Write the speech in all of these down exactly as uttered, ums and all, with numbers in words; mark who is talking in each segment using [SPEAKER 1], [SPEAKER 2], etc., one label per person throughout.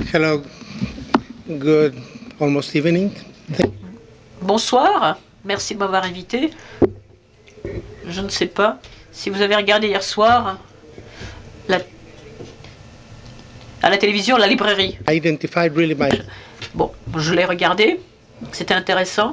[SPEAKER 1] Hello, good almost evening.
[SPEAKER 2] Bonsoir, merci de m'avoir invité. Je ne sais pas si vous avez regardé hier soir la... à la télévision La Librairie.
[SPEAKER 1] I identified really my...
[SPEAKER 2] Bon, je l'ai regardé, c'était intéressant.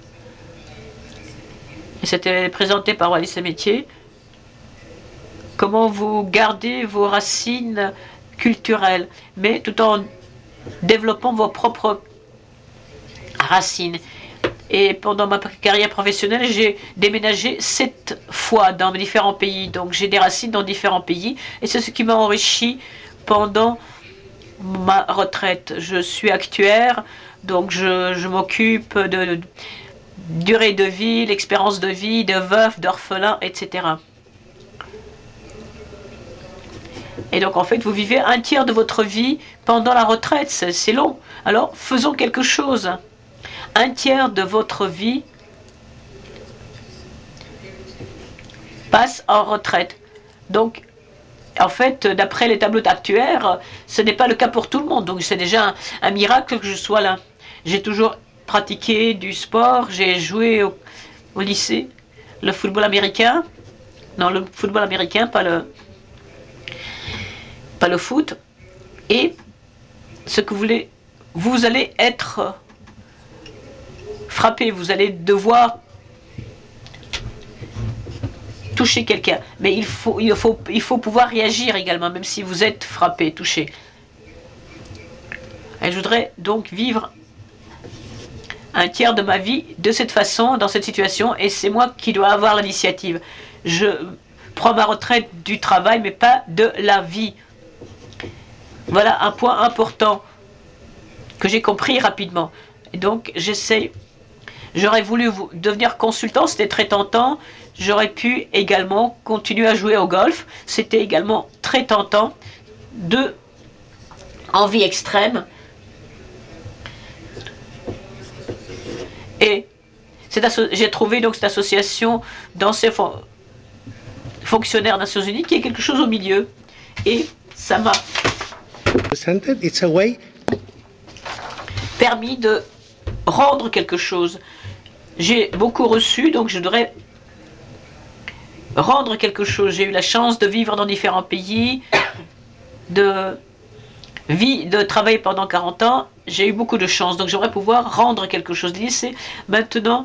[SPEAKER 2] Et c'était présenté par Wallis et Métier. Comment vous gardez vos racines culturelles, mais tout en développant vos propres racines. Et pendant ma carrière professionnelle, j'ai déménagé sept fois dans différents pays. Donc j'ai des racines dans différents pays. Et c'est ce qui m'a enrichi pendant ma retraite. Je suis actuaire, donc je, je m'occupe de, de durée de vie, l'expérience de vie, de veufs, d'orphelins, et cetera. Et donc en fait, vous vivez un tiers de votre vie pendant la retraite. C'est long. Alors faisons quelque chose. Un tiers de votre vie passe en retraite. Donc, en fait, d'après les tableaux d'actuaires, ce n'est pas le cas pour tout le monde. Donc, c'est déjà un, un miracle que je sois là. J'ai toujours pratiqué du sport. J'ai joué au, au lycée le football américain. Non, le football américain, pas le, pas le foot. Et ce que vous voulez, vous allez être frappé. Vous allez devoir toucher quelqu'un. Mais il faut, il, faut, il faut pouvoir réagir également, même si vous êtes frappé, touché. Et je voudrais donc vivre un tiers de ma vie de cette façon, dans cette situation, et c'est moi qui dois avoir l'initiative. Je prends ma retraite du travail, mais pas de la vie. Voilà un point important que j'ai compris rapidement. Et donc, j'essaie. J'aurais voulu vous devenir consultant, c'était très tentant. J'aurais pu également continuer à jouer au golf, c'était également très tentant. Deux envies extrêmes. Et j'ai trouvé donc cette association d'anciens fonctionnaires des Nations Unies qui est quelque chose au milieu. Et ça m'a permis de rendre quelque chose. J'ai beaucoup reçu, donc je devrais rendre quelque chose. J'ai eu la chance de vivre dans différents pays, de, vie, de travailler pendant quarante ans. J'ai eu beaucoup de chance, donc j'aimerais pouvoir rendre quelque chose. L'idée, c'est maintenant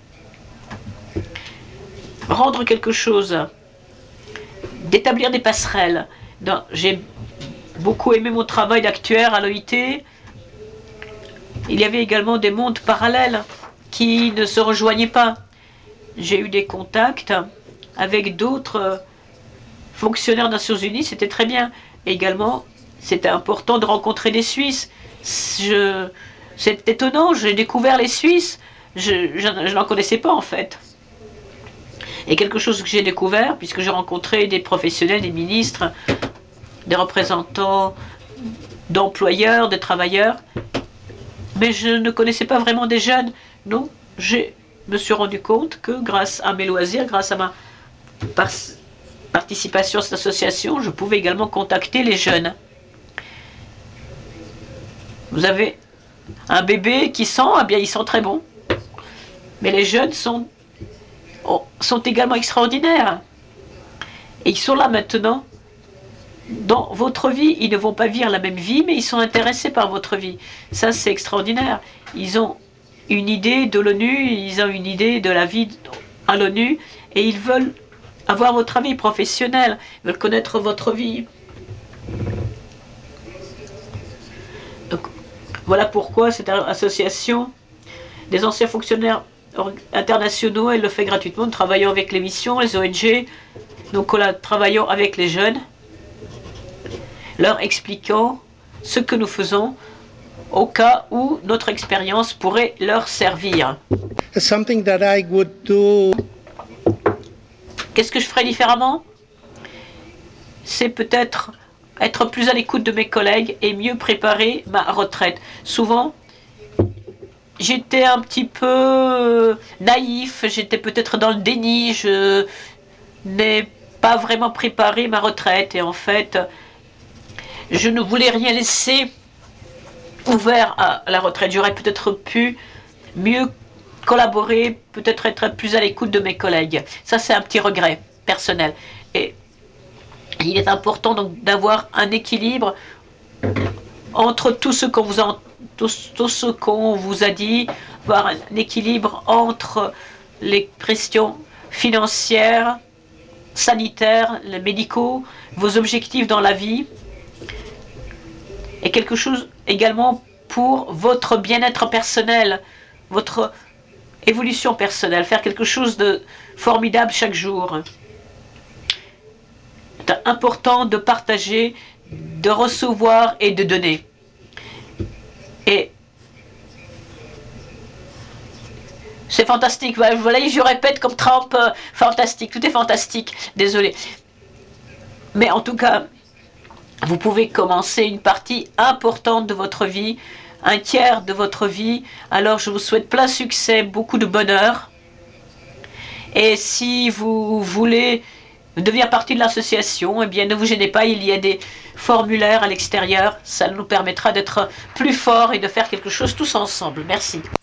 [SPEAKER 2] rendre quelque chose, d'établir des passerelles. J'ai beaucoup aimé mon travail d'actuaire à l'O I T. Il y avait également des mondes parallèles qui ne se rejoignaient pas. J'ai eu des contacts avec d'autres fonctionnaires des Nations Unies, c'était très bien. Et également, c'était important de rencontrer des Suisses. C'est étonnant, j'ai découvert les Suisses, je, je, je n'en connaissais pas en fait. Et quelque chose que j'ai découvert, puisque j'ai rencontré des professionnels, des ministres, des représentants d'employeurs, de travailleurs, mais je ne connaissais pas vraiment des jeunes. Non, je me suis rendu compte que grâce à mes loisirs, grâce à ma par participation à cette association, je pouvais également contacter les jeunes. Vous avez un bébé qui sent, eh bien ils sont très bons. Mais les jeunes sont, sont également extraordinaires. Et ils sont là maintenant. Dans votre vie, ils ne vont pas vivre la même vie, mais ils sont intéressés par votre vie. Ça, c'est extraordinaire. Ils ont une idée de l'ONU, ils ont une idée de la vie à l'ONU, et ils veulent avoir votre avis professionnel, ils veulent connaître votre vie. Donc, voilà pourquoi cette association des anciens fonctionnaires internationaux, elle le fait gratuitement. Nous travaillons avec les missions, les O N G, nous travaillons avec les jeunes, leur expliquant ce que nous faisons au cas où notre expérience pourrait leur servir. Qu'est-ce que je ferais différemment? C'est peut-être être plus à l'écoute de mes collègues et mieux préparer ma retraite. Souvent, j'étais un petit peu naïf, j'étais peut-être dans le déni, je n'ai pas vraiment préparé ma retraite et en fait, je ne voulais rien laisser ouvert à la retraite. J'aurais peut-être pu mieux collaborer, peut-être être plus à l'écoute de mes collègues. Ça, c'est un petit regret personnel. Et il est important donc d'avoir un équilibre entre tout ce qu'on vous, en, tout, tout ce qu'on vous a dit, avoir un équilibre entre les questions financières, sanitaires, les médicaux, vos objectifs dans la vie, et quelque chose également pour votre bien-être personnel, votre évolution personnelle, faire quelque chose de formidable chaque jour. C'est important de partager, de recevoir et de donner. Et c'est fantastique. Voilà, je répète comme Trump, euh, fantastique. Tout est fantastique. Désolé. Mais en tout cas, vous pouvez commencer une partie importante de votre vie, un tiers de votre vie. Alors je vous souhaite plein succès, beaucoup de bonheur. Et si vous voulez devenir partie de l'association, eh bien ne vous gênez pas, il y a des formulaires à l'extérieur. Ça nous permettra d'être plus forts et de faire quelque chose tous ensemble. Merci.